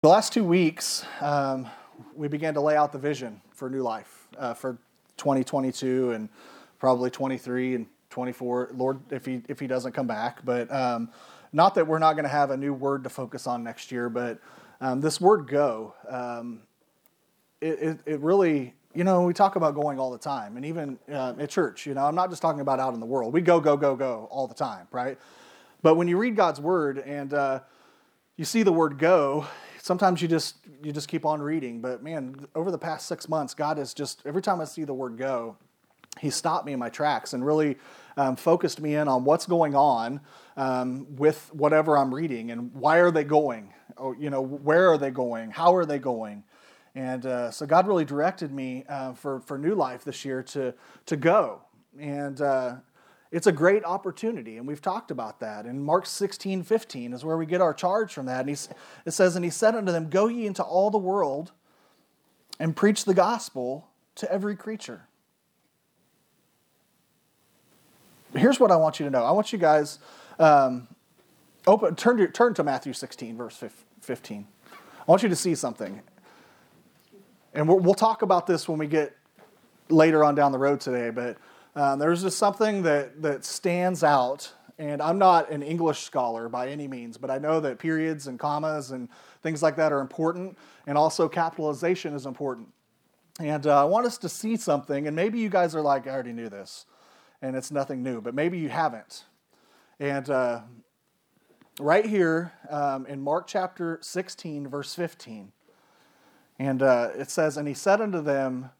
The last 2 weeks, we began to lay out the vision for New Life for 2022 and probably 23 and 24. Lord, if he doesn't come back, but not that we're not going to have a new word to focus on next year, but this word "go," it really, we talk about going all the time, and even at church. I'm not just talking about out in the world. We go all the time, right? But when you read God's word and you see the word "go," sometimes you just keep on reading. But man, over the past 6 months, God has just, every time I see the word "go," He stopped me in my tracks and really focused me in on what's going on with whatever I'm reading and why are they going? Where are they going? How are they going? And so God really directed me for New Life this year to go. And it's a great opportunity, and we've talked about that. And Mark 16:15 is where we get our charge from that. And it says, "And he said unto them, Go ye into all the world and preach the gospel to every creature." Here's what I want you to know. I want you guys turn to Matthew 16, verse 15. I want you to see something. And we'll talk about this when we get later on down the road today, but there's just something that stands out, and I'm not an English scholar by any means, but I know that periods and commas and things like that are important, and also capitalization is important. And I want us to see something, and maybe you guys are like, I already knew this, and it's nothing new, but maybe you haven't. And right here in Mark chapter 16, verse 15, and it says, "And he said unto them,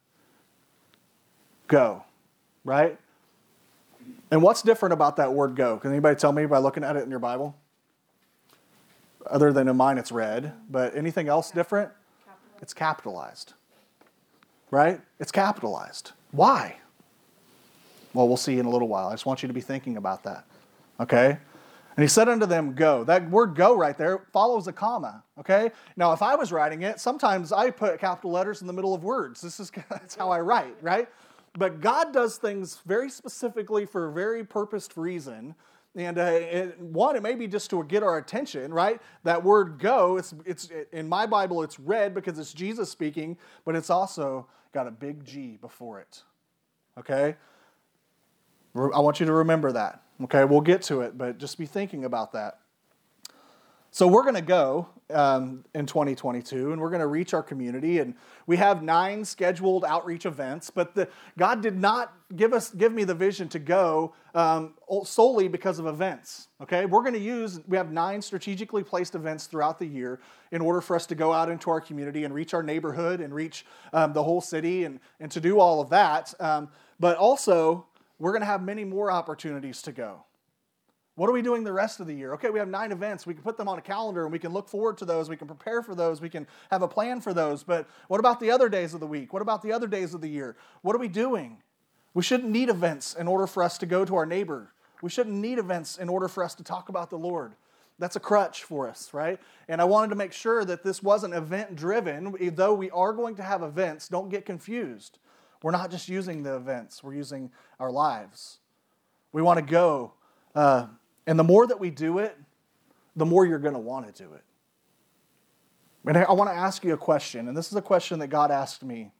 Go." Right? And what's different about that word "go"? Can anybody tell me by looking at it in your Bible? Other than in mine, it's red. But anything else different? It's capitalized. Right? It's capitalized. Why? Well, we'll see in a little while. I just want you to be thinking about that. Okay? And he said unto them, Go. That word "go" right there follows a comma. Okay? Now, if I was writing it, sometimes I put capital letters in the middle of words. That's how I write, right? But God does things very specifically for a very purposed reason. And it may be just to get our attention, right? That word "go," it's in my Bible, it's red because it's Jesus speaking, but it's also got a big G before it. Okay? I want you to remember that. Okay? We'll get to it, but just be thinking about that. So we're going to go in 2022, and we're going to reach our community, and we have 9 scheduled outreach events, but God did not give me the vision to go solely because of events, okay? We have 9 strategically placed events throughout the year in order for us to go out into our community and reach our neighborhood and reach the whole city and to do all of that. But also, we're going to have many more opportunities to go. What are we doing the rest of the year? Okay, we have 9 events. We can put them on a calendar and we can look forward to those. We can prepare for those. We can have a plan for those. But what about the other days of the week? What about the other days of the year? What are we doing? We shouldn't need events in order for us to go to our neighbor. We shouldn't need events in order for us to talk about the Lord. That's a crutch for us, right? And I wanted to make sure that this wasn't event-driven. Though we are going to have events, don't get confused. We're not just using the events. We're using our lives. We want to go. And the more that we do it, the more you're going to want to do it. And I want to ask you a question, and this is a question that God asked me.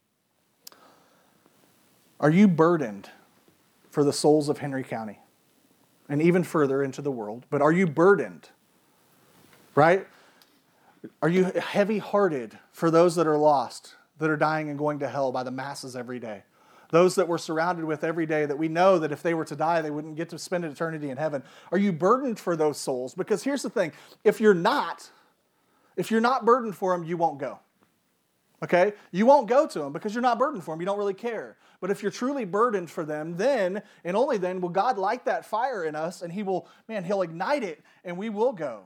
Are you burdened for the souls of Henry County? And even further into the world, but are you burdened? Right? Are you heavy-hearted for those that are lost, that are dying and going to hell by the masses every day? Those that we're surrounded with every day that we know that if they were to die, they wouldn't get to spend an eternity in heaven. Are you burdened for those souls? Because here's the thing. If you're not burdened for them, you won't go. Okay? You won't go to them because you're not burdened for them. You don't really care. But if you're truly burdened for them, then, and only then, will God light that fire in us and He'll ignite it and we will go.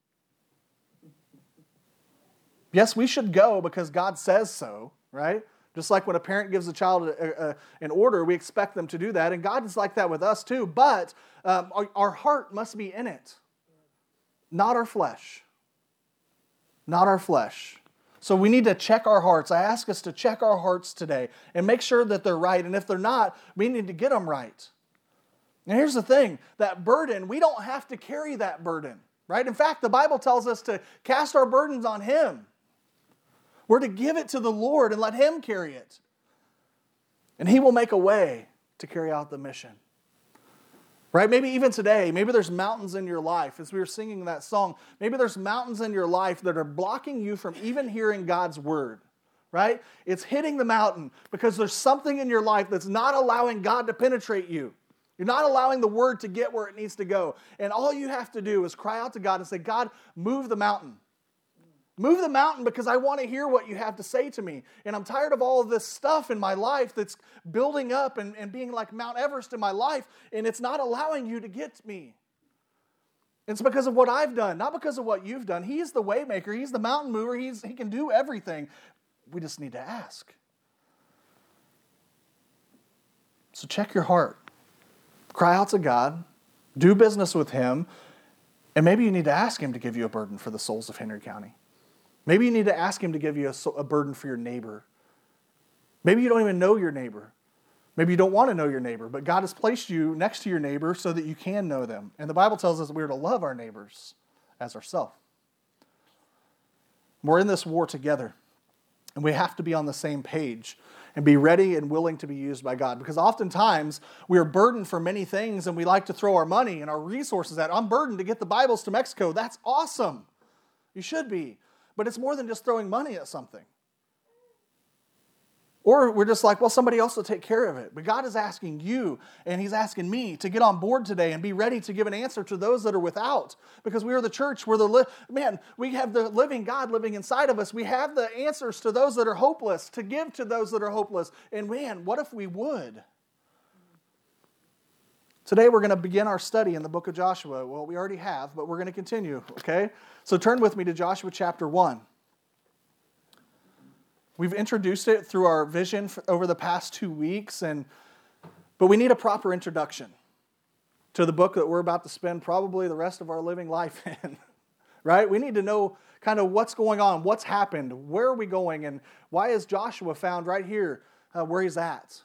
Yes, we should go because God says so, right? Just like when a parent gives a child an order, we expect them to do that. And God is like that with us too. But our heart must be in it. Not our flesh. Not our flesh. So we need to check our hearts. I ask us to check our hearts today and make sure that they're right. And if they're not, we need to get them right. And here's the thing. That burden, we don't have to carry that burden. Right? In fact, the Bible tells us to cast our burdens on Him. We're to give it to the Lord and let Him carry it. And He will make a way to carry out the mission. Right? Maybe even today, maybe there's mountains in your life. As we were singing that song, maybe there's mountains in your life that are blocking you from even hearing God's word. Right? It's hitting the mountain because there's something in your life that's not allowing God to penetrate you. You're not allowing the word to get where it needs to go. And all you have to do is cry out to God and say, God, move the mountain. Move the mountain because I want to hear what you have to say to me. And I'm tired of all of this stuff in my life that's building up and being like Mount Everest in my life, and it's not allowing you to get to me. It's because of what I've done, not because of what you've done. He's the way maker. He's the mountain mover. He can do everything. We just need to ask. So check your heart. Cry out to God. Do business with Him. And maybe you need to ask Him to give you a burden for the souls of Henry County. Maybe you need to ask Him to give you a burden for your neighbor. Maybe you don't even know your neighbor. Maybe you don't want to know your neighbor, but God has placed you next to your neighbor so that you can know them. And the Bible tells us we're to love our neighbors as ourselves. We're in this war together, and we have to be on the same page and be ready and willing to be used by God. Because oftentimes we are burdened for many things, and we like to throw our money and our resources at. I'm burdened to get the Bibles to Mexico. That's awesome. You should be. But it's more than just throwing money at something. Or we're just like, well, somebody else will take care of it. But God is asking you, and He's asking me to get on board today and be ready to give an answer to those that are without. Because we are the church. We have the living God living inside of us. We have the answers to those that are hopeless, to give to those that are hopeless. And man, what if we would? Today we're going to begin our study in the book of Joshua. Well, we already have, but we're going to continue, okay? So turn with me to Joshua chapter 1. We've introduced it through our vision over the past 2 weeks, but we need a proper introduction to the book that we're about to spend probably the rest of our living life in, right? We need to know kind of what's going on, what's happened, where are we going, and why is Joshua found right here where he's at?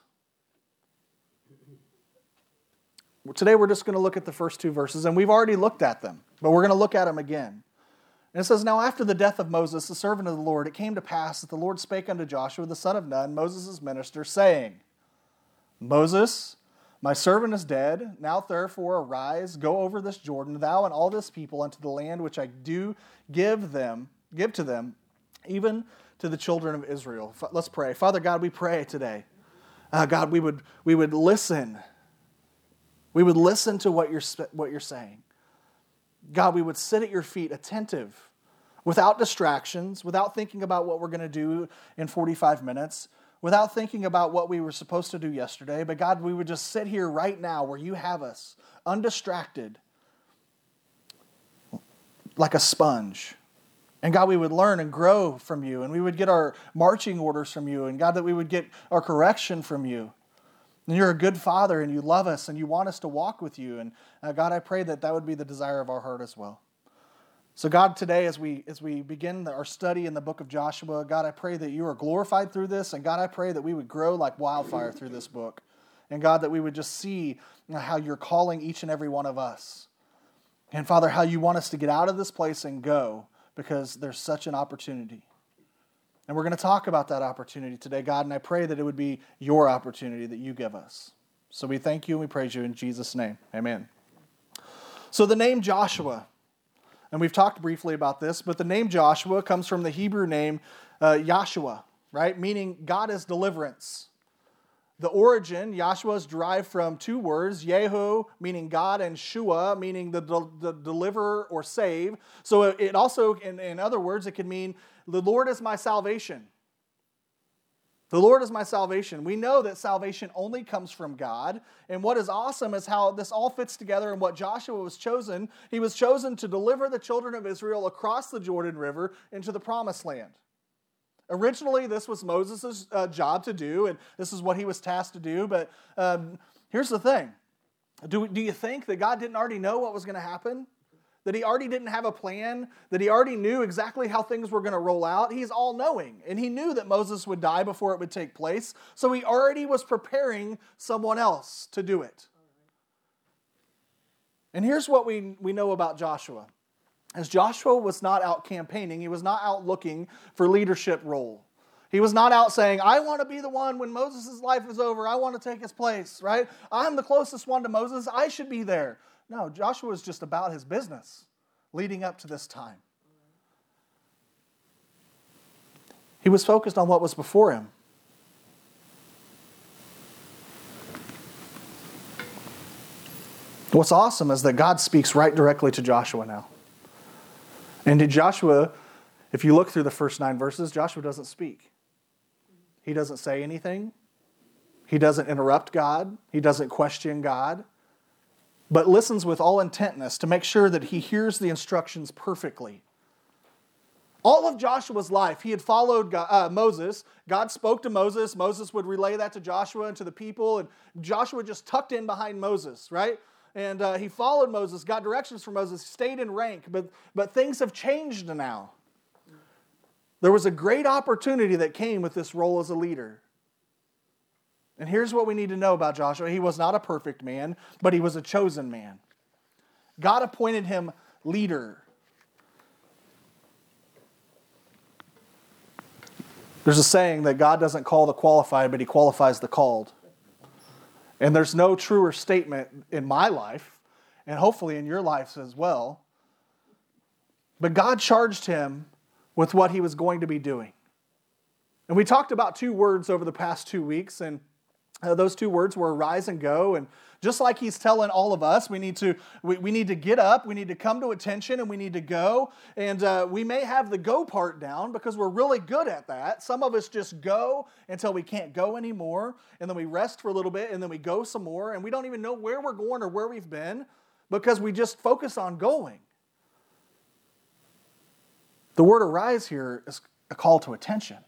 Today we're just going to look at the first 2 verses, and we've already looked at them, but we're going to look at them again. And it says, Now after the death of Moses, the servant of the Lord, it came to pass that the Lord spake unto Joshua, the son of Nun, Moses' minister, saying, Moses, my servant is dead. Now therefore arise, go over this Jordan, thou and all this people, unto the land which I do give to them, even to the children of Israel. Let's pray. Father God, we pray today. God, we would listen. We would listen to what you're saying. God, we would sit at your feet attentive, without distractions, without thinking about what we're going to do in 45 minutes, without thinking about what we were supposed to do yesterday. But God, we would just sit here right now where you have us, undistracted, like a sponge. And God, we would learn and grow from you, and we would get our marching orders from you, and God, that we would get our correction from you. And you're a good Father, and you love us, and you want us to walk with you. And God, I pray that would be the desire of our heart as well. So God, today as we begin our study in the book of Joshua, God, I pray that you are glorified through this. And God, I pray that we would grow like wildfire through this book. And God, that we would just see how you're calling each and every one of us. And Father, how you want us to get out of this place and go, because there's such an opportunity. And we're going to talk about that opportunity today, God, and I pray that it would be your opportunity that you give us. So we thank you and we praise you in Jesus' name. Amen. So the name Joshua, and we've talked briefly about this, but the name Joshua comes from the Hebrew name Yahshua, right? Meaning God is deliverance. The origin, Yahshua, is derived from 2 words, Yehu, meaning God, and Shua, meaning the deliverer or save. So it also, in other words, it can mean the Lord is my salvation. The Lord is my salvation. We know that salvation only comes from God. And what is awesome is how this all fits together and what Joshua was chosen. He was chosen to deliver the children of Israel across the Jordan River into the promised land. Originally, this was Moses' job to do, and this is what he was tasked to do. But here's the thing. Do you think that God didn't already know what was going to happen? That he already didn't have a plan? That he already knew exactly how things were going to roll out? He's all-knowing, and he knew that Moses would die before it would take place. So he already was preparing someone else to do it. And here's what we know about Joshua. as Joshua was not out campaigning. He was not out looking for leadership role. He was not out saying, I want to be the one when Moses' life is over. I want to take his place, right? I'm the closest one to Moses. I should be there. No, Joshua was just about his business leading up to this time. He was focused on what was before him. What's awesome is that God speaks right directly to Joshua now. And to Joshua, if you look through the first 9 verses, Joshua doesn't speak. He doesn't say anything. He doesn't interrupt God. He doesn't question God. But listens with all intentness to make sure that he hears the instructions perfectly. All of Joshua's life, he had followed Moses. God spoke to Moses. Moses would relay that to Joshua and to the people. And Joshua just tucked in behind Moses, right? And he followed Moses, got directions from Moses, stayed in rank. But things have changed now. There was a great opportunity that came with this role as a leader. And here's what we need to know about Joshua. He was not a perfect man, but he was a chosen man. God appointed him leader. There's a saying that God doesn't call the qualified, but he qualifies the called. And there's no truer statement in my life, and hopefully in your lives as well. But God charged him with what he was going to be doing. And we talked about 2 words over the past 2 weeks, and those 2 words were arise and go. And just like he's telling all of us, we need to get up, we need to come to attention, and we need to go. And we may have the go part down because we're really good at that. Some of us just go until we can't go anymore, and then we rest for a little bit, and then we go some more, and we don't even know where we're going or where we've been because we just focus on going. The word arise here is a call to attention.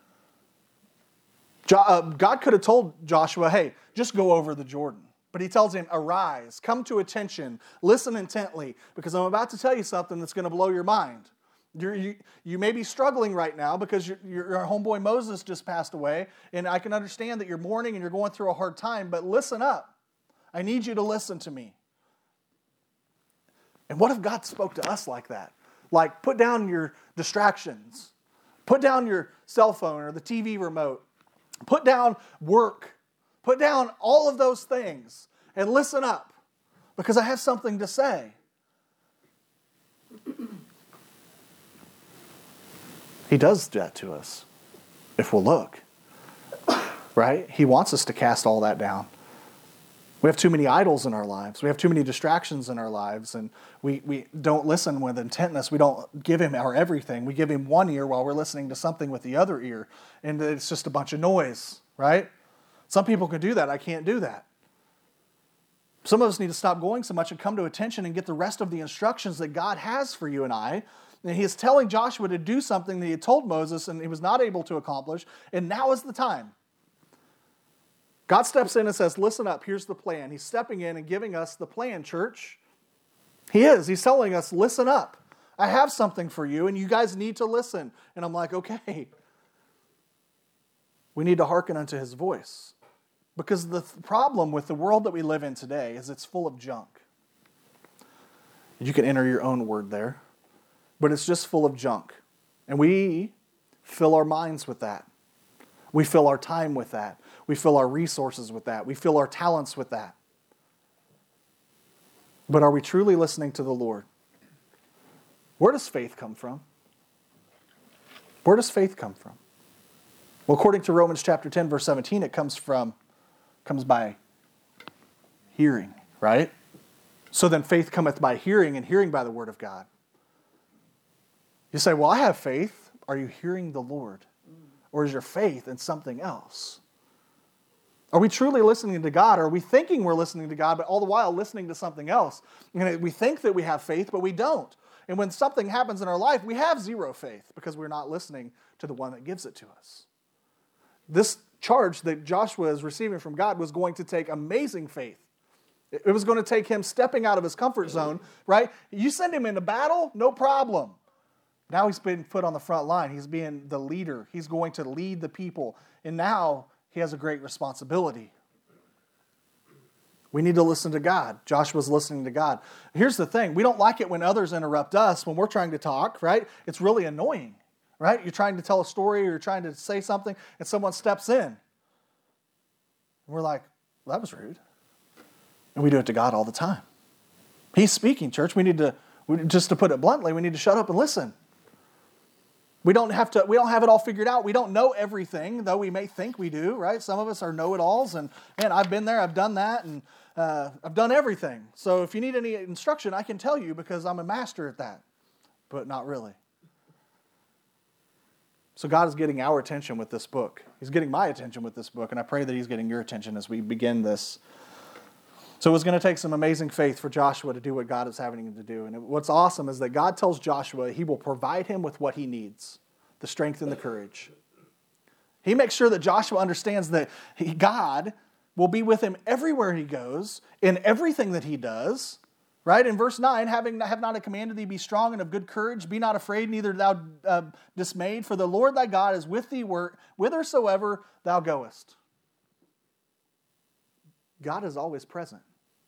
God could have told Joshua, hey, just go over the Jordan. But he tells him, arise, come to attention, listen intently, because I'm about to tell you something that's going to blow your mind. You may be struggling right now because your homeboy Moses just passed away, and I can understand that you're mourning and you're going through a hard time, but listen up. I need you to listen to me. And what if God spoke to us like that? Like, put down your distractions. Put down your cell phone or the TV remote. Put down work. Put down all of those things and listen up because I have something to say. He does that to us if we'll look, right? He wants us to cast all that down. We have too many idols in our lives. We have too many distractions in our lives, and we don't listen with intentness. We don't give him our everything. We give him one ear while we're listening to something with the other ear, and it's just a bunch of noise, right? Some people can do that. I can't do that. Some of us need to stop going so much and come to attention and get the rest of the instructions that God has for you and I. And he is telling Joshua to do something that he had told Moses and he was not able to accomplish, and now is the time. God steps in and says, listen up, here's the plan. He's stepping in and giving us the plan, church. He is. He's telling us, listen up. I have something for you, and you guys need to listen. And I'm like, okay. We need to hearken unto his voice. Because the problem with the world that we live in today is it's full of junk. You can enter your own word there. But it's just full of junk. And we fill our minds with that. We fill our time with that. We fill our resources with that. We fill our talents with that. But are we truly listening to the Lord? Where does faith come from? Where does faith come from? Well, according to Romans chapter 10, verse 17, it comes by hearing, right? So then faith cometh by hearing, and hearing by the word of God. You say, well, I have faith. Are you hearing the Lord? Or is your faith in something else? Are we truly listening to God? Or are we thinking we're listening to God, but all the while listening to something else? We think that we have faith, but we don't. And when something happens in our life, we have zero faith because we're not listening to the one that gives it to us. This charge that Joshua is receiving from God was going to take amazing faith. It was going to take him stepping out of his comfort zone, right? You send him into battle, no problem. Now he's been put on the front line. He's being the leader. He's going to lead the people. And now he has a great responsibility. We need to listen to God. Joshua's listening to God. Here's the thing. We don't like it when others interrupt us when we're trying to talk, right? It's really annoying, right? You're trying to tell a story or you're trying to say something and someone steps in. And we're like, well, that was rude. And we do it to God all the time. He's speaking, church. Just to put it bluntly, we need to shut up and listen. We don't have it all figured out. We don't know everything, though we may think we do, right? Some of us are know-it-alls, and man, I've been there, I've done that, and I've done everything. So if you need any instruction, I can tell you because I'm a master at that, but not really. So God is getting our attention with this book. He's getting my attention with this book, and I pray that He's getting your attention as we begin this. So it was going to take some amazing faith for Joshua to do what God is having him to do. And what's awesome is that God tells Joshua He will provide him with what he needs, the strength and the courage. He makes sure that Joshua understands that God will be with him everywhere he goes, in everything that he does. Right? In verse 9, have not I commanded thee, be strong and of good courage, be not afraid, neither thou dismayed, for the Lord thy God is with thee whithersoever thou goest. God is always present.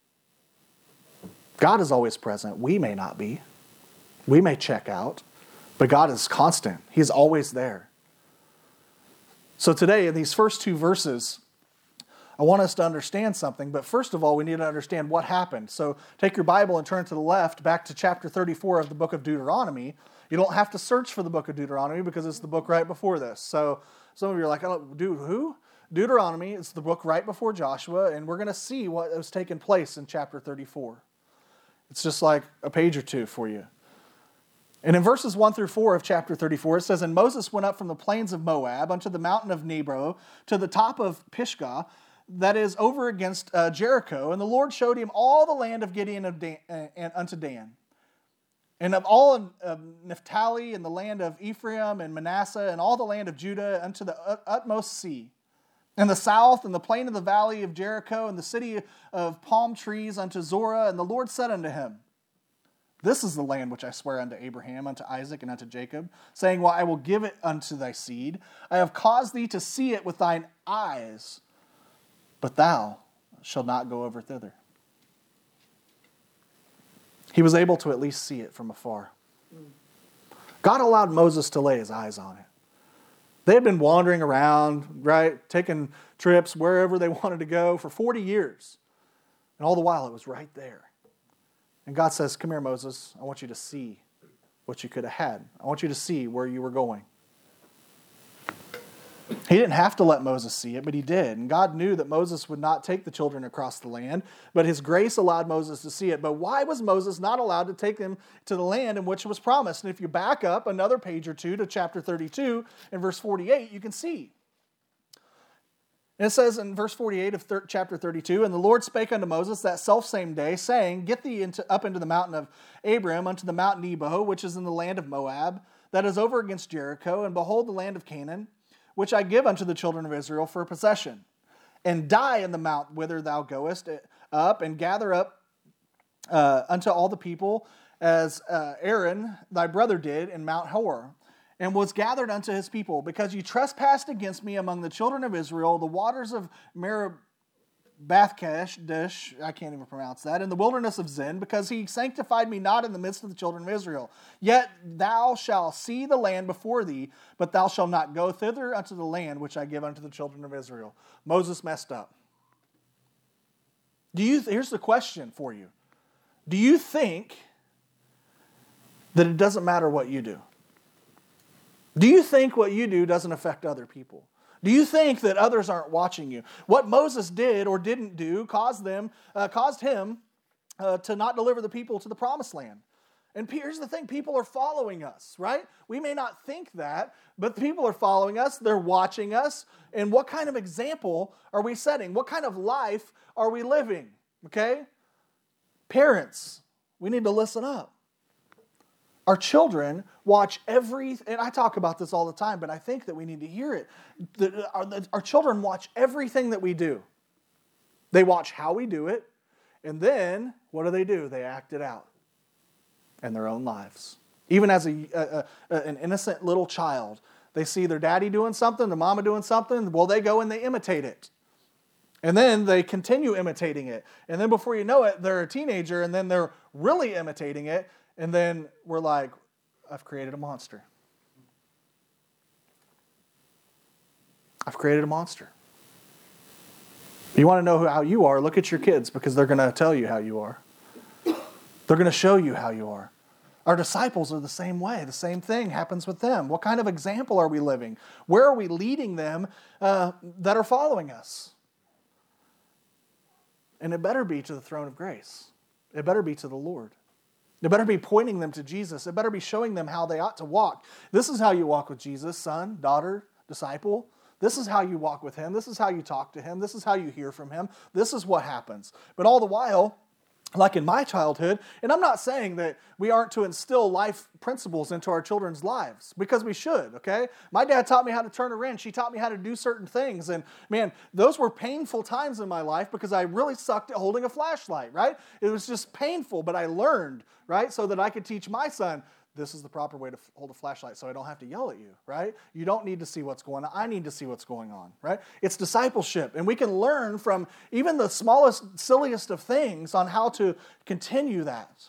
God is always present. We may not be. We may check out, but God is constant. He's always there. So today, in these first two verses, I want us to understand something, but first of all, we need to understand what happened. So take your Bible and turn to the left, back to chapter 34 of the book of Deuteronomy. You don't have to search for the book of Deuteronomy because it's the book right before this. So some of you are like, oh, dude, who? Deuteronomy is the book right before Joshua, and we're going to see what was taking place in chapter 34. It's just like a page or two for you. And in verses 1 through 4 of chapter 34, it says, And Moses went up from the plains of Moab unto the mountain of Nebo to the top of Pisgah, that is over against Jericho. And the Lord showed him all the land of Gideon and unto Dan. And of all of Naphtali and the land of Ephraim and Manasseh and all the land of Judah unto the utmost sea. And the south and the plain of the valley of Jericho and the city of palm trees unto Zorah. And the Lord said unto him, This is the land which I swear unto Abraham, unto Isaac, and unto Jacob, saying, Well, I will give it unto thy seed. I have caused thee to see it with thine eyes, but thou shalt not go over thither. He was able to at least see it from afar. God allowed Moses to lay his eyes on it. They had been wandering around, right, taking trips wherever they wanted to go for 40 years. And all the while, it was right there. And God says, Come here, Moses. I want you to see what you could have had. I want you to see where you were going. He didn't have to let Moses see it, but he did. And God knew that Moses would not take the children across the land, but His grace allowed Moses to see it. But why was Moses not allowed to take them to the land in which it was promised? And if you back up another page or two to chapter 32 and verse 48, you can see. And it says in verse 48 of chapter 32, And the Lord spake unto Moses that selfsame day, saying, Get thee up into the mountain of Abiram, unto the mount Nebo, which is in the land of Moab, that is over against Jericho, and behold the land of Canaan, which I give unto the children of Israel for a possession. And die in the mount whither thou goest up, and gather up unto all the people, as Aaron thy brother did in Mount Hor, and was gathered unto his people, because ye trespassed against me among the children of Israel, the waters of Meribah-Kadesh, I can't even pronounce that, in the wilderness of Zin, because he sanctified me not in the midst of the children of Israel. Yet thou shalt see the land before thee, but thou shalt not go thither unto the land which I give unto the children of Israel. Moses messed up. Here's the question for you. Do you think that it doesn't matter what you do? Do you think what you do doesn't affect other people? Do you think that others aren't watching you? What Moses did or didn't do caused him to not deliver the people to the promised land. And here's the thing, people are following us, right? We may not think that, but people are following us, they're watching us, and what kind of example are we setting? What kind of life are we living, okay? Parents, we need to listen up. Our children watch and I talk about this all the time, but I think that we need to hear it. Our children watch everything that we do. They watch how we do it, and then what do? They act it out in their own lives. Even as an innocent little child, they see their daddy doing something, their mama doing something, well, they go and they imitate it. And then they continue imitating it. And then before you know it, they're a teenager, and then they're really imitating it. And then we're like, I've created a monster. I've created a monster. You want to know how you are, look at your kids, because they're going to tell you how you are. They're going to show you how you are. Our disciples are the same way. The same thing happens with them. What kind of example are we living? Where are we leading them that are following us? And it better be to the throne of grace. It better be to the Lord. It better be pointing them to Jesus. It better be showing them how they ought to walk. This is how you walk with Jesus, son, daughter, disciple. This is how you walk with him. This is how you talk to him. This is how you hear from him. This is what happens. But all the while, like in my childhood, and I'm not saying that we aren't to instill life principles into our children's lives, because we should, okay? My dad taught me how to turn a wrench. He taught me how to do certain things. And man, those were painful times in my life because I really sucked at holding a flashlight, right? It was just painful, but I learned, right? So that I could teach my son, this is the proper way to hold a flashlight so I don't have to yell at you, right? You don't need to see what's going on. I need to see what's going on, right? It's discipleship, and we can learn from even the smallest, silliest of things on how to continue that.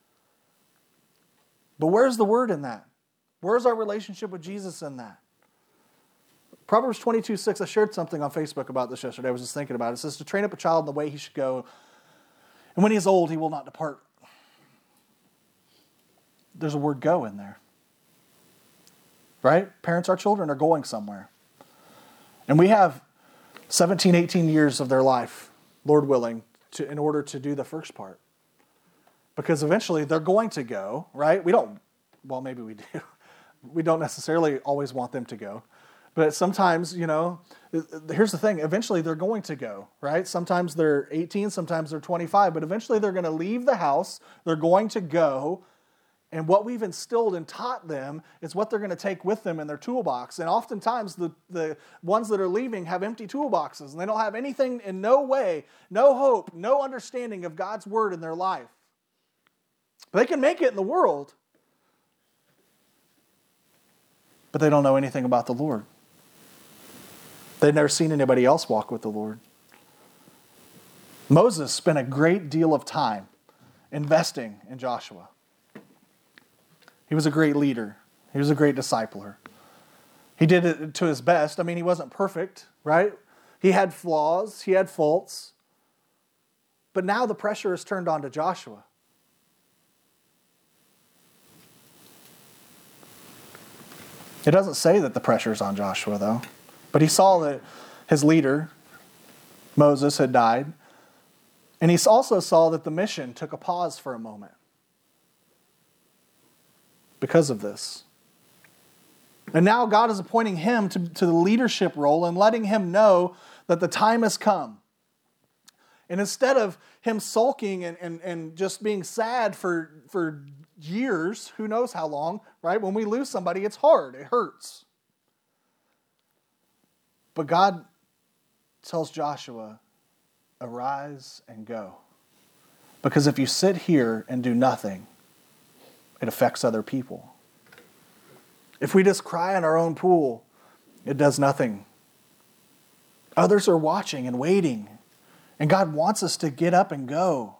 But where's the word in that? Where's our relationship with Jesus in that? Proverbs 22:6, I shared something on Facebook about this yesterday. I was just thinking about it. It says to train up a child in the way he should go, and when he is old, he will not depart. There's a word go in there. Right? Parents, our children are going somewhere. And we have 17, 18 years of their life, Lord willing, in order to do the first part. Because eventually they're going to go, right? Maybe we do. We don't necessarily always want them to go. But sometimes, here's the thing. Eventually they're going to go, right? Sometimes they're 18, sometimes they're 25. But eventually they're going to leave the house. They're going to go. And what we've instilled and taught them is what they're going to take with them in their toolbox. And oftentimes the ones that are leaving have empty toolboxes. And they don't have anything, in no way, no hope, no understanding of God's word in their life. But they can make it in the world. But they don't know anything about the Lord. They've never seen anybody else walk with the Lord. Moses spent a great deal of time investing in Joshua. He was a great leader. He was a great discipler. He did it to his best. I mean, he wasn't perfect, right? He had flaws. He had faults. But now the pressure is turned on to Joshua. It doesn't say that the pressure is on Joshua, though. But he saw that his leader, Moses, had died. And he also saw that the mission took a pause for a moment. Because of this. And now God is appointing him to the leadership role and letting him know that the time has come. And instead of him sulking and just being sad for years, who knows how long, right? When we lose somebody, it's hard. It hurts. But God tells Joshua, arise and go. Because if you sit here and do nothing, it affects other people. If we just cry in our own pool, it does nothing. Others are watching and waiting. And God wants us to get up and go.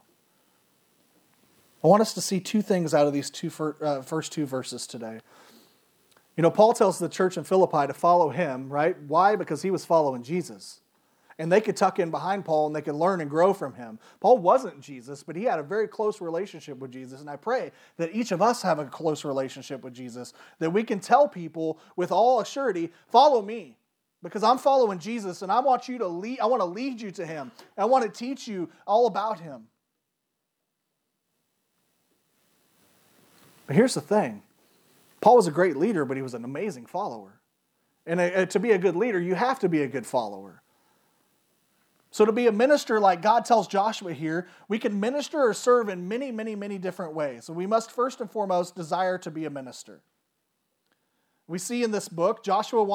I want us to see two things out of these first two verses today. Paul tells the church in Philippi to follow him, right? Why? Because he was following Jesus. And they could tuck in behind Paul and they could learn and grow from him. Paul wasn't Jesus, but he had a very close relationship with Jesus. And I pray that each of us have a close relationship with Jesus, that we can tell people with all assurity, follow me, because I'm following Jesus and I want you to lead. I want to lead you to him. I want to teach you all about him. But here's the thing. Paul was a great leader, but he was an amazing follower. And to be a good leader, you have to be a good follower. So to be a minister like God tells Joshua here, we can minister or serve in many, many, many different ways. So we must first and foremost desire to be a minister. We see in this book, Josh just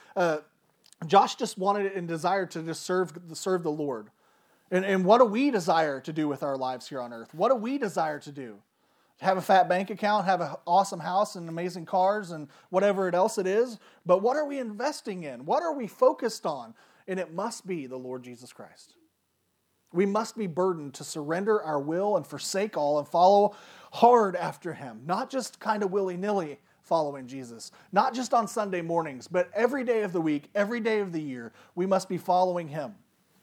wanted it and desired to just serve the Lord. And what do we desire to do with our lives here on earth? What do we desire to do? Have a fat bank account, have an awesome house and amazing cars and whatever else it is. But what are we investing in? What are we focused on? and it must be the Lord Jesus Christ. We must be burdened to surrender our will and forsake all and follow hard after him, not just kind of willy-nilly following Jesus, not just on Sunday mornings, but every day of the week, every day of the year, we must be following him.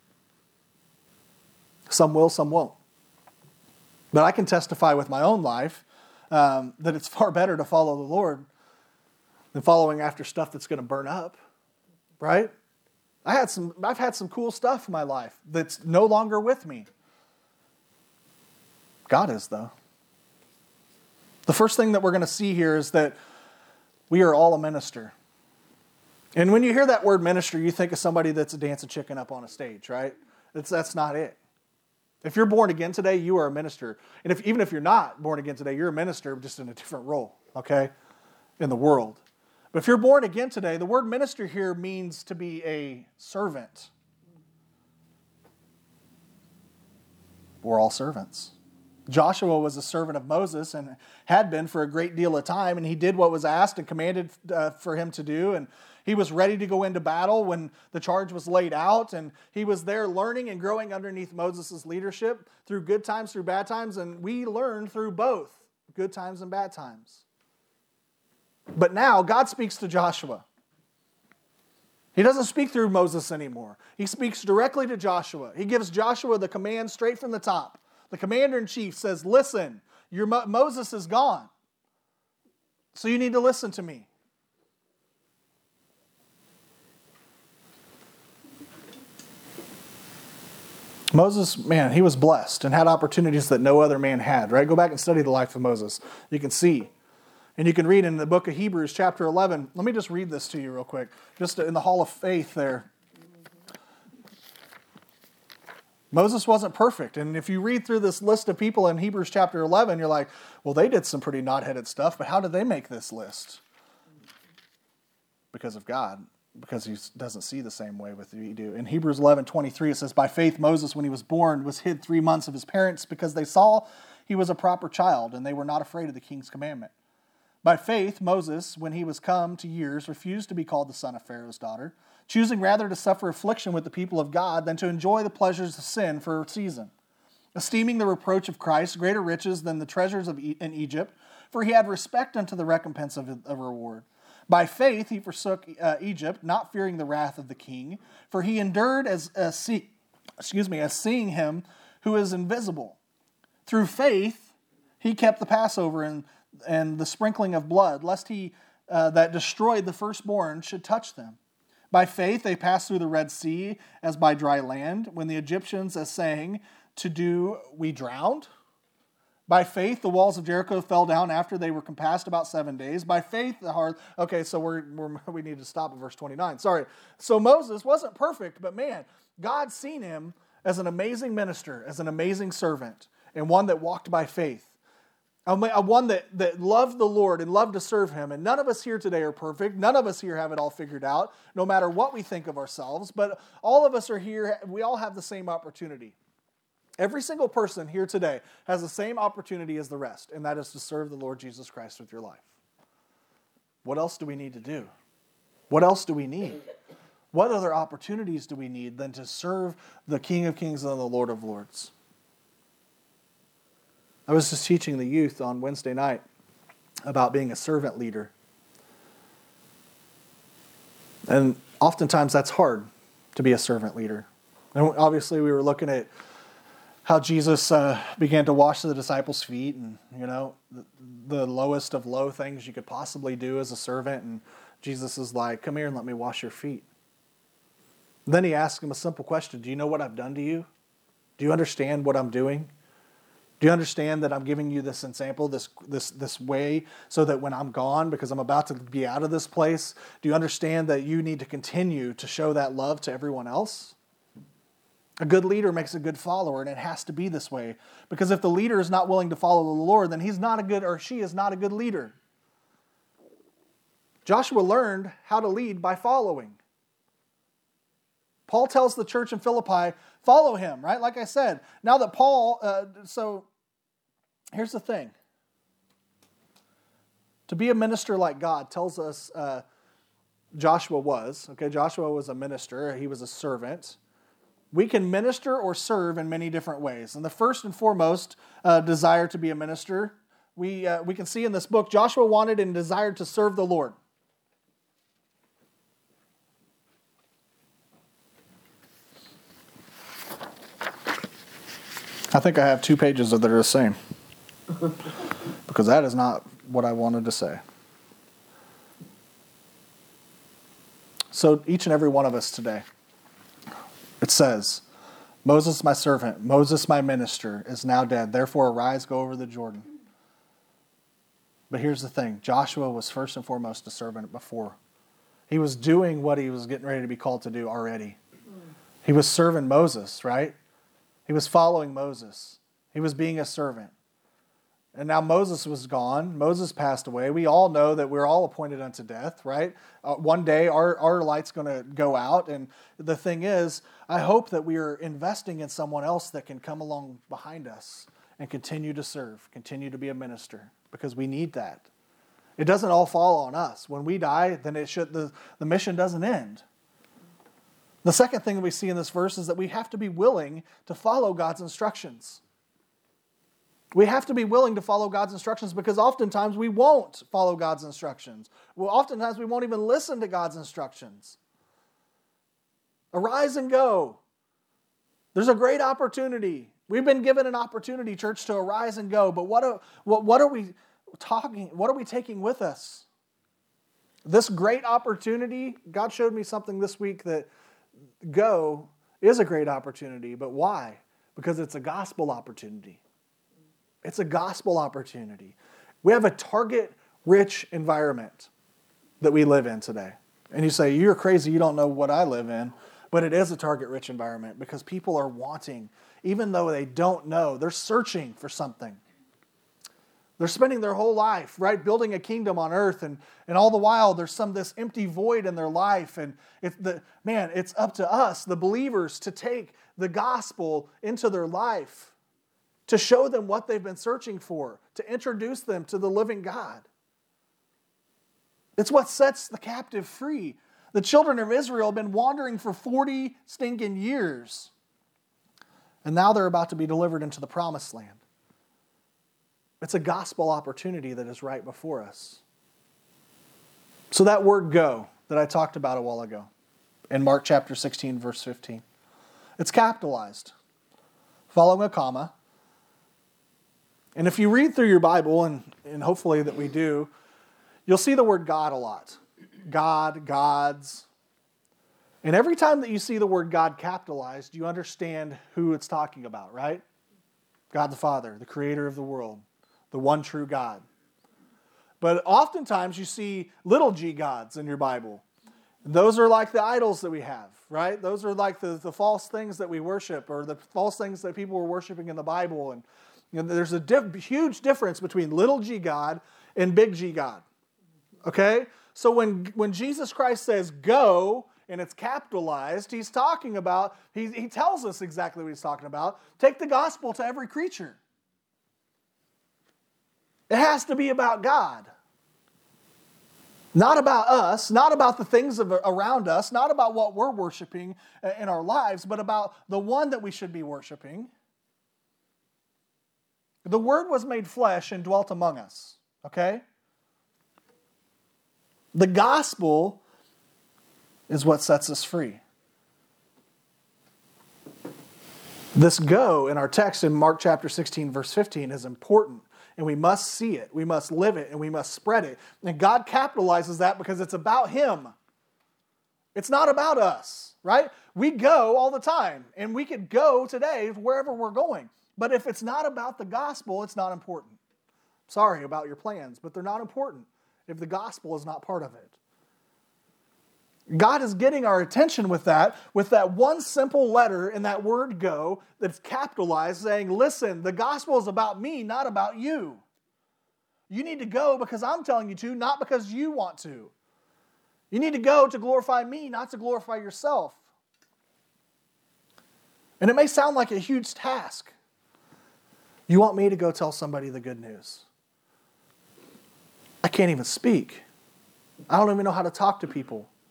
Some will, some won't. But I can testify with my own life that it's far better to follow the Lord than following after stuff that's going to burn up, right? I've had some cool stuff in my life that's no longer with me. God is, though. The first thing that we're going to see here is that we are all a minister. And when you hear that word minister, you think of somebody that's a dancing chicken up on a stage, right? That's not it. If you're born again today, you are a minister. And even if you're not born again today, you're a minister just in a different role, okay, in the world. But if you're born again today, the word minister here means to be a servant. We're all servants. Joshua was a servant of Moses and had been for a great deal of time, and he did what was asked and commanded for him to do, and he was ready to go into battle when the charge was laid out, and he was there learning and growing underneath Moses' leadership through good times, through bad times, and we learned through both good times and bad times. But now God speaks to Joshua. He doesn't speak through Moses anymore. He speaks directly to Joshua. He gives Joshua the command straight from the top. The commander-in-chief says, listen, Moses is gone, so you need to listen to me. Moses, man, he was blessed and had opportunities that no other man had, right? Go back and study the life of Moses. You can see. And you can read in the book of Hebrews, chapter 11. Let me just read this to you real quick. Just in the Hall of Faith there. Moses wasn't perfect. And if you read through this list of people in Hebrews chapter 11, you're like, well, they did some pretty knot-headed stuff, but how did they make this list? Because of God. Because he doesn't see the same way with you do. In Hebrews 11:23, it says, by faith Moses, when he was born, was hid 3 months of his parents because they saw he was a proper child, and they were not afraid of the king's commandment. By faith, Moses, when he was come to years, refused to be called the son of Pharaoh's daughter, choosing rather to suffer affliction with the people of God than to enjoy the pleasures of sin for a season, esteeming the reproach of Christ greater riches than the treasures in Egypt, for he had respect unto the recompense of a reward. By faith he forsook Egypt, not fearing the wrath of the king, for he endured as seeing him who is invisible. Through faith he kept the Passover and the sprinkling of blood, lest he that destroyed the firstborn should touch them. By faith they passed through the Red Sea as by dry land, when the Egyptians, as saying, to do, we drowned. By faith the walls of Jericho fell down after they were compassed about 7 days. By faith the heart... Okay, so we need to stop at verse 29. Sorry. So Moses wasn't perfect, but man, God seen him as an amazing minister, as an amazing servant, and one that walked by faith. One that loved the Lord and loved to serve him. And none of us here today are perfect. None of us here have it all figured out, no matter what we think of ourselves. But all of us are here. We all have the same opportunity. Every single person here today has the same opportunity as the rest, and that is to serve the Lord Jesus Christ with your life. What else do we need to do? What else do we need? What other opportunities do we need than to serve the King of Kings and the Lord of Lords? I was just teaching the youth on Wednesday night about being a servant leader. And oftentimes that's hard to be a servant leader. And obviously we were looking at how Jesus began to wash the disciples' feet and, the lowest of low things you could possibly do as a servant. And Jesus is like, come here and let me wash your feet. Then he asked him a simple question. Do you know what I've done to you? Do you understand what I'm doing? Do you understand that I'm giving you this example, this way, so that when I'm gone, because I'm about to be out of this place, do you understand that you need to continue to show that love to everyone else? A good leader makes a good follower, and it has to be this way. Because if the leader is not willing to follow the Lord, then he's not a good, or she is not a good leader. Joshua learned how to lead by following. Paul tells the church in Philippi, follow him, right? Like I said, now that Paul, so here's the thing. To be a minister like God tells us Joshua was. Okay, Joshua was a minister. He was a servant. We can minister or serve in many different ways. And the first and foremost desire to be a minister, we can see in this book, Joshua wanted and desired to serve the Lord. I think I have 2 pages that are the same. Because that is not what I wanted to say. So each and every one of us today, it says, Moses, my servant, Moses, my minister, is now dead. Therefore, arise, go over the Jordan. But here's the thing. Joshua was first and foremost a servant before. He was doing what he was getting ready to be called to do already. He was serving Moses, right? He was following Moses. He was being a servant. And now Moses was gone. Moses passed away. We all know that we're all appointed unto death, right? One day our light's going to go out. And the thing is, I hope that we are investing in someone else that can come along behind us and continue to serve, continue to be a minister, because we need that. It doesn't all fall on us. When we die, then the mission doesn't end. The second thing that we see in this verse is that we have to be willing to follow God's instructions. We have to be willing to follow God's instructions because oftentimes we won't follow God's instructions. Well, oftentimes we won't even listen to God's instructions. Arise and go. There's a great opportunity. We've been given an opportunity, church, to arise and go. But what are we talking? What are we taking with us? This great opportunity, God showed me something this week that go is a great opportunity. But why? Because it's a gospel opportunity. It's a gospel opportunity. We have a target-rich environment that we live in today. And you say, you're crazy, you don't know what I live in. But it is a target-rich environment because people are wanting, even though they don't know, they're searching for something. They're spending their whole life, right, building a kingdom on earth. And all the while, there's this empty void in their life. And it's up to us, the believers, to take the gospel into their life, to show them what they've been searching for, to introduce them to the living God. It's what sets the captive free. The children of Israel have been wandering for 40 stinking years. And now they're about to be delivered into the promised land. It's a gospel opportunity that is right before us. So that word go that I talked about a while ago in Mark chapter 16, verse 15, it's capitalized, following a comma. And if you read through your Bible, and hopefully that we do, you'll see the word God a lot. God, gods. And every time that you see the word God capitalized, you understand who it's talking about, right? God the Father, the creator of the world, the one true God. But oftentimes you see little g gods in your Bible. Those are like the idols that we have, right? Those are like the false things that we worship, or the false things that people were worshiping in the Bible. And there's a huge difference between little g God and big G God. Okay? So when Jesus Christ says go, and it's capitalized, he's talking about, he tells us exactly what he's talking about. Take the gospel to every creature. It has to be about God. Not about us, not about the things around us, not about what we're worshiping in our lives, but about the one that we should be worshiping. The Word was made flesh and dwelt among us, okay? The gospel is what sets us free. This go in our text in Mark chapter 16, verse 15 is important, and we must see it, we must live it, and we must spread it. And God capitalizes that because it's about Him. It's not about us, right? We go all the time, and we could go today wherever we're going. But if it's not about the gospel, it's not important. Sorry about your plans, but they're not important if the gospel is not part of it. God is getting our attention with that one simple letter in that word go that's capitalized, saying, listen, the gospel is about me, not about you. You need to go because I'm telling you to, not because you want to. You need to go to glorify me, not to glorify yourself. And it may sound like a huge task. You want me to go tell somebody the good news? I can't even speak. I don't even know how to talk to people.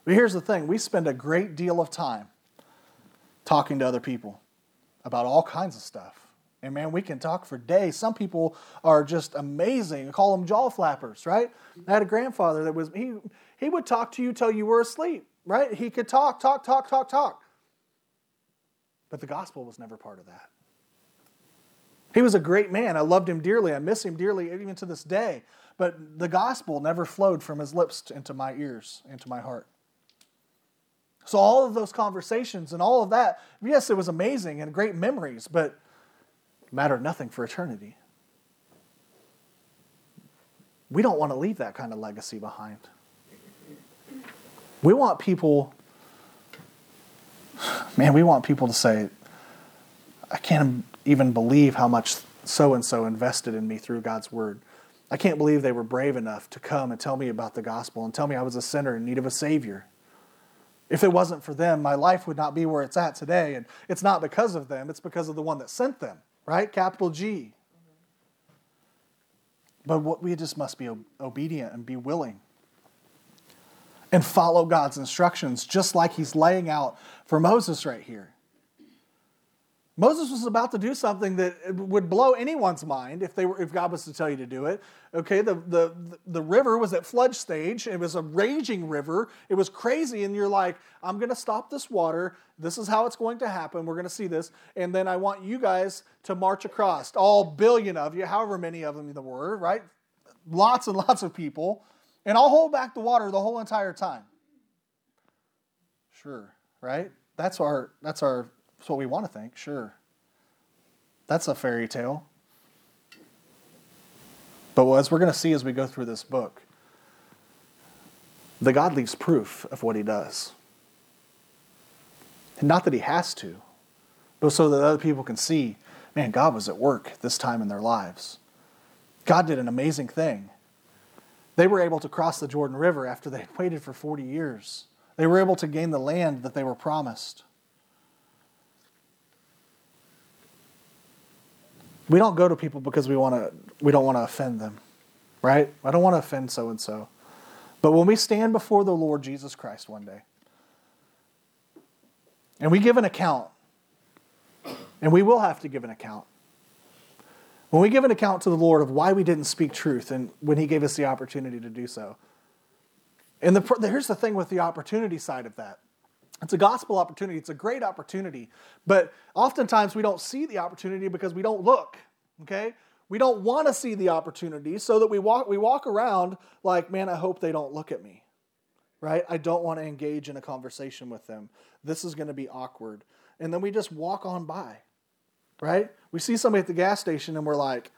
But here's the thing. We spend a great deal of time talking to other people about all kinds of stuff. And man, we can talk for days. Some people are just amazing. I call them jaw flappers, right? I had a grandfather that was, he would talk to you till you were asleep, right? He could talk. But the gospel was never part of that. He was a great man. I loved him dearly. I miss him dearly even to this day. But the gospel never flowed from his lips into my ears, into my heart. So all of those conversations and all of that, yes, it was amazing and great memories, but mattered nothing for eternity. We don't want to leave that kind of legacy behind. We want people to say, I can't even believe how much so-and-so invested in me through God's word. I can't believe they were brave enough to come and tell me about the gospel and tell me I was a sinner in need of a Savior. If it wasn't for them, my life would not be where it's at today. And it's not because of them, it's because of the one that sent them. Right? Capital G. But we just must be obedient and be willing. And follow God's instructions, just like he's laying out for Moses right here. Moses was about to do something that would blow anyone's mind if God was to tell you to do it. Okay, the river was at flood stage. It was a raging river. It was crazy, and you're like, I'm going to stop this water. This is how it's going to happen. We're going to see this. And then I want you guys to march across. All billion of you, however many of them there were, right? Lots and lots of people. And I'll hold back the water the whole entire time. Sure, right? That's what we want to think, sure. That's a fairy tale. But as we're going to see as we go through this book, the God leaves proof of what he does. And not that he has to, but so that other people can see, man, God was at work this time in their lives. God did an amazing thing. They were able to cross the Jordan River after they had waited for 40 years. They were able to gain the land that they were promised. We don't go to people because we don't want to offend them, right? I don't want to offend so-and-so. But when we stand before the Lord Jesus Christ one day, and we give an account, and we will have to give an account. When we give an account to the Lord of why we didn't speak truth and when he gave us the opportunity to do so. And here's the thing with the opportunity side of that. It's a gospel opportunity. It's a great opportunity. But oftentimes we don't see the opportunity because we don't look. Okay? We don't want to see the opportunity so that we walk around like, man, I hope they don't look at me. Right? I don't want to engage in a conversation with them. This is going to be awkward. And then we just walk on by. Right? We see somebody at the gas station and we're like,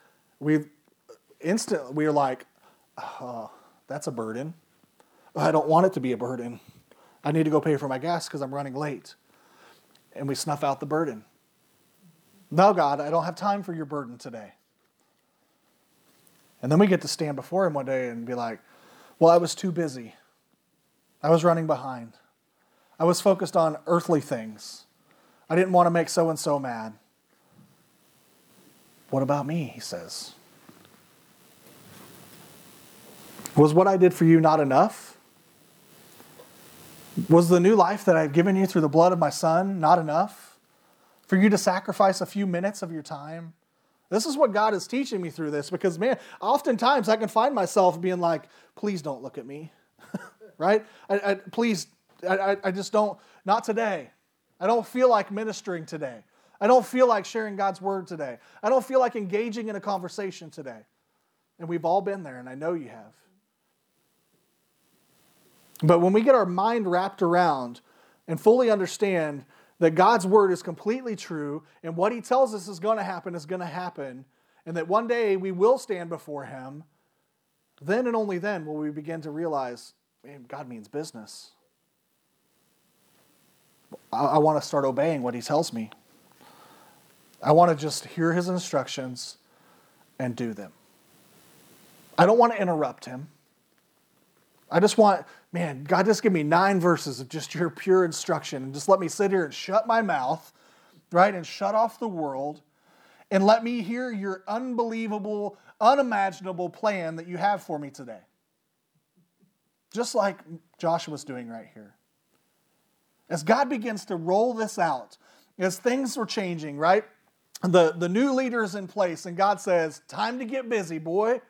oh, that's a burden. I don't want it to be a burden. I need to go pay for my gas because I'm running late. And we snuff out the burden. No, God, I don't have time for your burden today. And then we get to stand before him one day and be like, well, I was too busy. I was running behind. I was focused on earthly things. I didn't want to make so-and-so mad. What about me, he says. Was what I did for you not enough? Was the new life that I've given you through the blood of my son not enough? For you to sacrifice a few minutes of your time? This is what God is teaching me through this because, man, oftentimes I can find myself being like, please don't look at me. Right? Please, I just don't, not today. I don't feel like ministering today. I don't feel like sharing God's word today. I don't feel like engaging in a conversation today. And we've all been there, and I know you have. But when we get our mind wrapped around and fully understand that God's word is completely true and what he tells us is going to happen, and that one day we will stand before him, then and only then will we begin to realize, man, God means business. I want to start obeying what he tells me. I want to just hear his instructions and do them. I don't want to interrupt him. I just want, man, God, just give me 9 verses of just your pure instruction and just let me sit here and shut my mouth, right, and shut off the world and let me hear your unbelievable, unimaginable plan that you have for me today. Just like Joshua's doing right here. As God begins to roll this out, as things were changing, right? The new leader is in place, and God says, time to get busy, boy.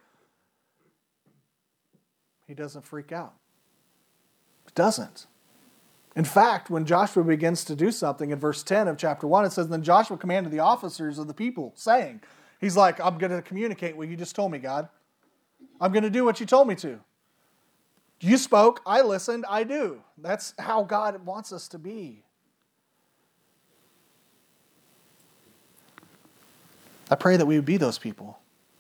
He doesn't freak out. He doesn't. In fact, when Joshua begins to do something in verse 10 of chapter 1, it says, then Joshua commanded the officers of the people, saying, he's like, I'm going to communicate what you just told me, God. I'm going to do what you told me to. You spoke, I listened, I do. That's how God wants us to be. I pray that we would be those people.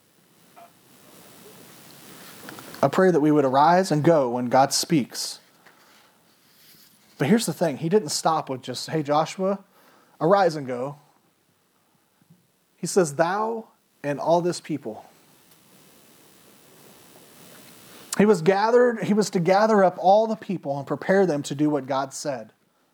I pray that we would arise and go when God speaks. But here's the thing. He didn't stop with just, hey, Joshua, arise and go. He says, thou and all this people. He was to gather up all the people and prepare them to do what God said.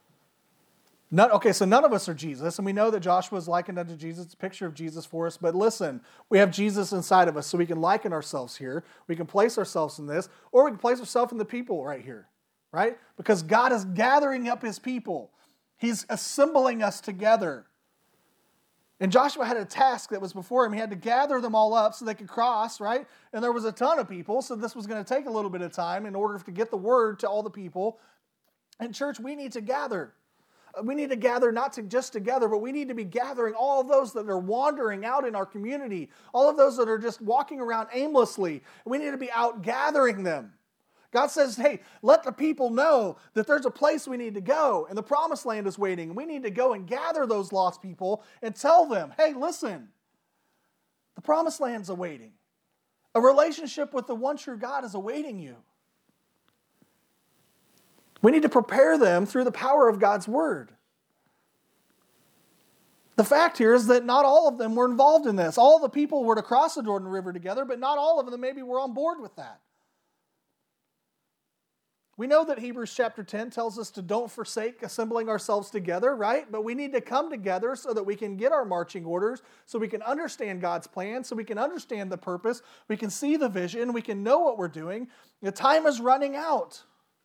So none of us are Jesus, and we know that Joshua is likened unto Jesus. It's a picture of Jesus for us. But listen, we have Jesus inside of us, so we can liken ourselves here. We can place ourselves in this, or we can place ourselves in the people right here, right? Because God is gathering up his people. He's assembling us together. And Joshua had a task that was before him. He had to gather them all up so they could cross, right? And there was a ton of people, so this was going to take a little bit of time in order to get the word to all the people. And church, we need to gather. We need to gather just together, but we need to be gathering all of those that are wandering out in our community, all of those that are just walking around aimlessly. We need to be out gathering them. God says, hey, let the people know that there's a place we need to go, and the promised land is waiting. We need to go and gather those lost people and tell them, hey, listen, the promised land's awaiting. A relationship with the one true God is awaiting you. We need to prepare them through the power of God's word. The fact here is that not all of them were involved in this. All the people were to cross the Jordan River together, but not all of them maybe were on board with that. We know that Hebrews chapter 10 tells us to don't forsake assembling ourselves together, right? But we need to come together so that we can get our marching orders, so we can understand God's plan, so we can understand the purpose, we can see the vision, we can know what we're doing. The time is running out.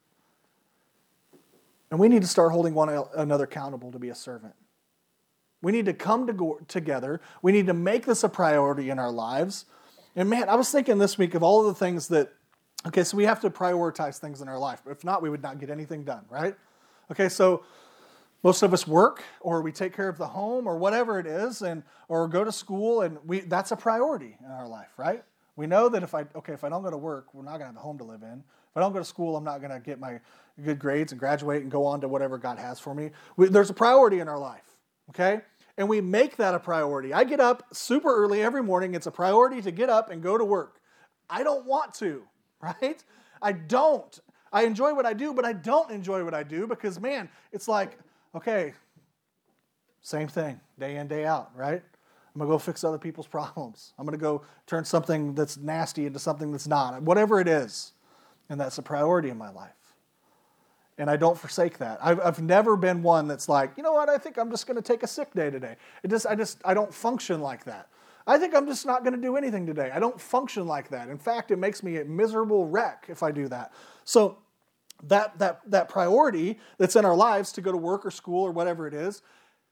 And we need to start holding one another accountable to be a servant. We need to come together. We need to make this a priority in our lives. And man, I was thinking this week of all of the things that, so we have to prioritize things in our life. If not, we would not get anything done, right? So most of us work, or we take care of the home, or whatever it is, or go to school, and that's a priority in our life, right? We know that if I don't go to work, we're not going to have a home to live in. If I don't go to school, I'm not going to get my good grades and graduate and go on to whatever God has for me. There's a priority in our life, okay? And we make that a priority. I get up super early every morning. It's a priority to get up and go to work. I don't want to, right? I don't. I enjoy what I do, but I don't enjoy what I do because, man, it's like, okay, same thing, day in, day out, right? I'm going to go fix other people's problems. I'm going to go turn something that's nasty into something that's not. Whatever it is. And that's a priority in my life. And I don't forsake that. I've never been one that's like, you know what, I think I'm just going to take a sick day today. I don't function like that. I think I'm just not going to do anything today. I don't function like that. In fact, it makes me a miserable wreck if I do that. So that priority that's in our lives to go to work or school or whatever it is,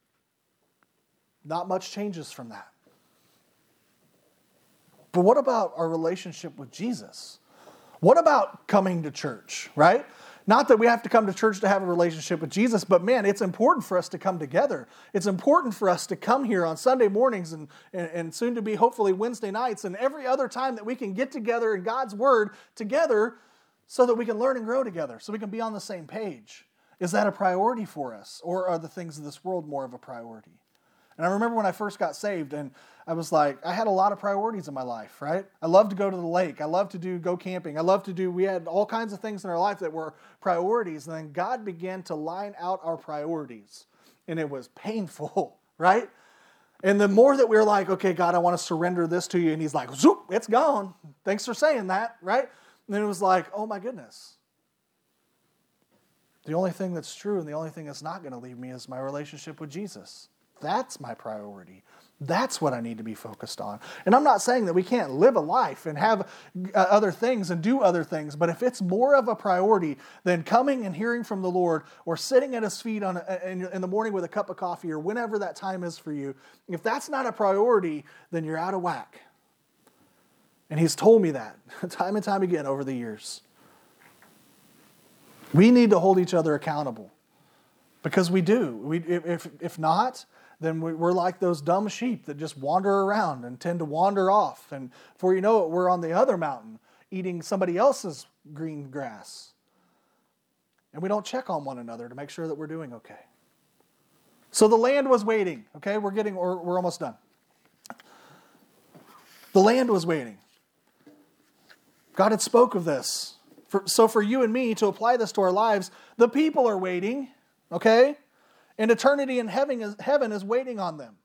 not much changes from that. But what about our relationship with Jesus? What about coming to church, right? Not that we have to come to church to have a relationship with Jesus, but man, it's important for us to come together. It's important for us to come here on Sunday mornings and soon to be hopefully Wednesday nights and every other time that we can get together in God's Word together so that we can learn and grow together, so we can be on the same page. Is that a priority for us, or are the things of this world more of a priority? And I remember when I first got saved, and I was like, I had a lot of priorities in my life, right? I loved to go to the lake. I loved to go camping. We had all kinds of things in our life that were priorities. And then God began to line out our priorities. And it was painful, right? And the more that we were like, okay, God, I want to surrender this to you. And he's like, zoop, it's gone. Thanks for saying that, right? And then it was like, oh my goodness. The only thing that's true and the only thing that's not going to leave me is my relationship with Jesus. That's my priority. That's what I need to be focused on. And I'm not saying that we can't live a life and have other things and do other things, but if it's more of a priority than coming and hearing from the Lord or sitting at His feet in the morning with a cup of coffee or whenever that time is for you, if that's not a priority, then you're out of whack. And He's told me that time and time again over the years. We need to hold each other accountable because we do. If not, then we're like those dumb sheep that just wander around and tend to wander off. And before you know it, we're on the other mountain eating somebody else's green grass. And we don't check on one another to make sure that we're doing okay. So the land was waiting. Okay, we're almost done. The land was waiting. God had spoke of this. So for you and me to apply this to our lives, the people are waiting. Okay? And eternity in heaven is waiting on them.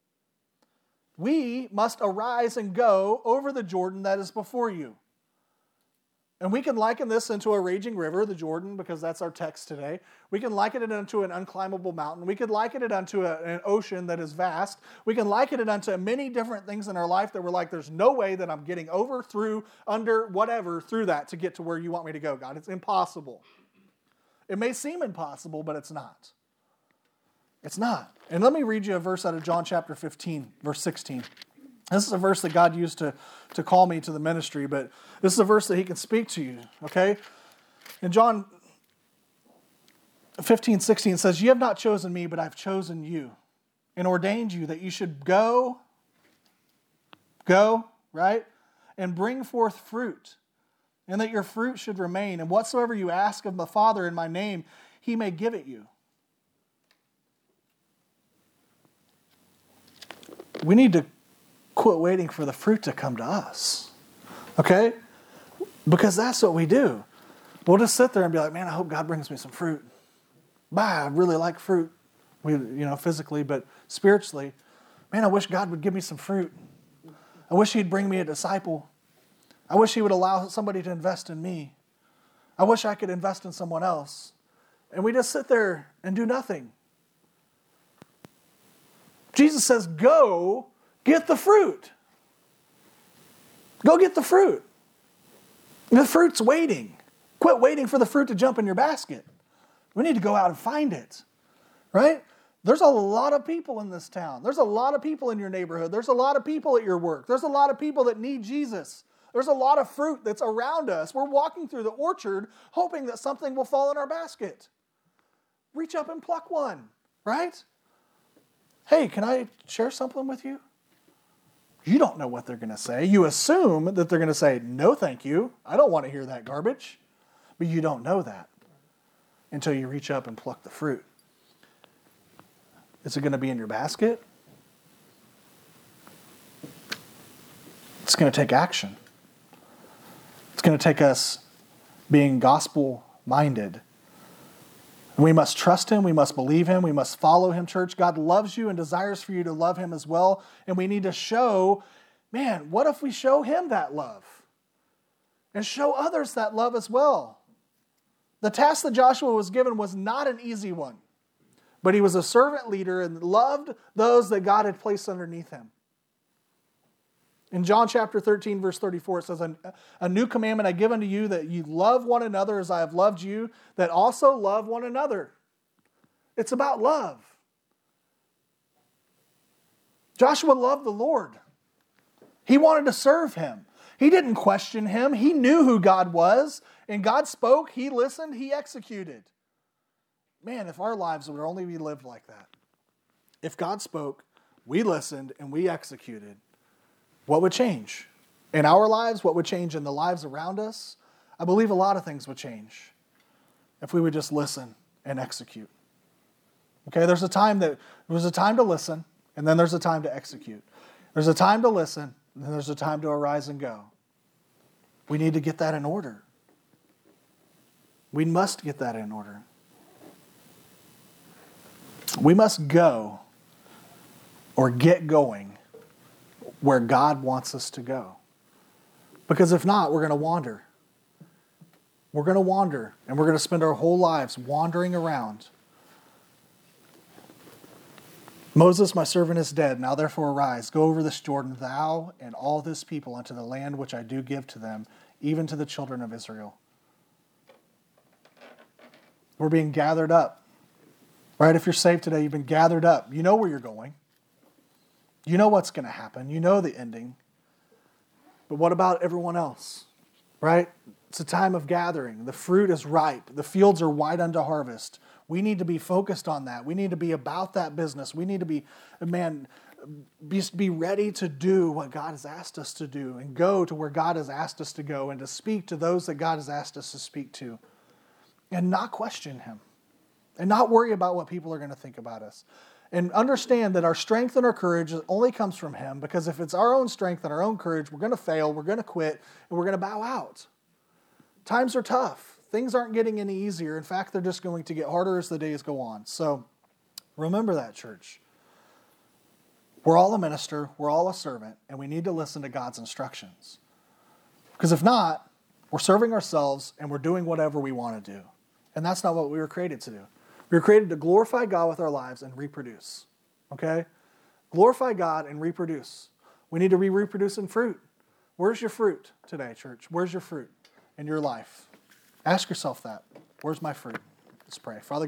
We must arise and go over the Jordan that is before you. And we can liken this into a raging river, the Jordan, because that's our text today. We can liken it unto an unclimbable mountain. We could liken it unto an ocean that is vast. We can liken it unto many different things in our life that we're like, there's no way that I'm getting over, through, under, whatever, through that to get to where you want me to go, God. It's impossible. It may seem impossible, but it's not. It's not. And let me read you a verse out of John chapter 15, verse 16. This is a verse that God used to call me to the ministry, but this is a verse that He can speak to you, okay? In John 15, 16, it says, "You have not chosen me, but I've chosen you and ordained you that you should go, right? And bring forth fruit, and that your fruit should remain. And whatsoever you ask of the Father in my name, He may give it you." We need to quit waiting for the fruit to come to us. Okay? Because that's what we do. We'll just sit there and be like, man, I hope God brings me some fruit. I really like fruit, physically, but spiritually, man, I wish God would give me some fruit. I wish He'd bring me a disciple. I wish He would allow somebody to invest in me. I wish I could invest in someone else. And we just sit there and do nothing. Jesus says, go get the fruit. Go get the fruit. The fruit's waiting. Quit waiting for the fruit to jump in your basket. We need to go out and find it. Right? There's a lot of people in this town. There's a lot of people in your neighborhood. There's a lot of people at your work. There's a lot of people that need Jesus. There's a lot of fruit that's around us. We're walking through the orchard hoping that something will fall in our basket. Reach up and pluck one. Right? Hey, can I share something with you? You don't know what they're going to say. You assume that they're going to say, no, thank you. I don't want to hear that garbage. But you don't know that until you reach up and pluck the fruit. Is it going to be in your basket? It's going to take action. It's going to take us being gospel-minded. We must trust Him. We must believe Him. We must follow Him, church. God loves you and desires for you to love Him as well. And we need to show, man, what if we show Him that love? And show others that love as well. The task that Joshua was given was not an easy one. But he was a servant leader and loved those that God had placed underneath him. In John chapter 13, verse 34, it says, "A new commandment I give unto you, that you love one another as I have loved you, that also love one another." It's about love. Joshua loved the Lord. He wanted to serve Him. He didn't question Him. He knew who God was. And God spoke, He listened, He executed. Man, if our lives would only be lived like that. If God spoke, we listened, and we executed, what would change? In our lives, what would change in the lives around us? I believe a lot of things would change if we would just listen and execute. Okay, there's a time to listen, and then there's a time to execute. There's a time to listen, and then there's a time to arise and go. We need to get that in order. We must get that in order. We must go or get going where God wants us to go. Because if not, we're going to wander. We're going to wander, and we're going to spend our whole lives wandering around. Moses, my servant, is dead. Now therefore arise, go over this Jordan, thou and all this people, unto the land which I do give to them, even to the children of Israel. We're being gathered up. Right? If you're saved today, you've been gathered up. You know where you're going. You know what's going to happen. You know the ending. But what about everyone else? Right? It's a time of gathering. The fruit is ripe. The fields are white unto harvest. We need to be focused on that. We need to be about that business. We need to be ready to do what God has asked us to do and go to where God has asked us to go and to speak to those that God has asked us to speak to and not question Him and not worry about what people are going to think about us. And understand that our strength and our courage only comes from Him, because if it's our own strength and our own courage, we're going to fail, we're going to quit, and we're going to bow out. Times are tough. Things aren't getting any easier. In fact, they're just going to get harder as the days go on. So remember that, church. We're all a minister, we're all a servant, and we need to listen to God's instructions. Because if not, we're serving ourselves and we're doing whatever we want to do. And that's not what we were created to do. We were created to glorify God with our lives and reproduce. Okay? Glorify God and reproduce. We need to be reproducing fruit. Where's your fruit today, church? Where's your fruit in your life? Ask yourself that. Where's my fruit? Let's pray. Father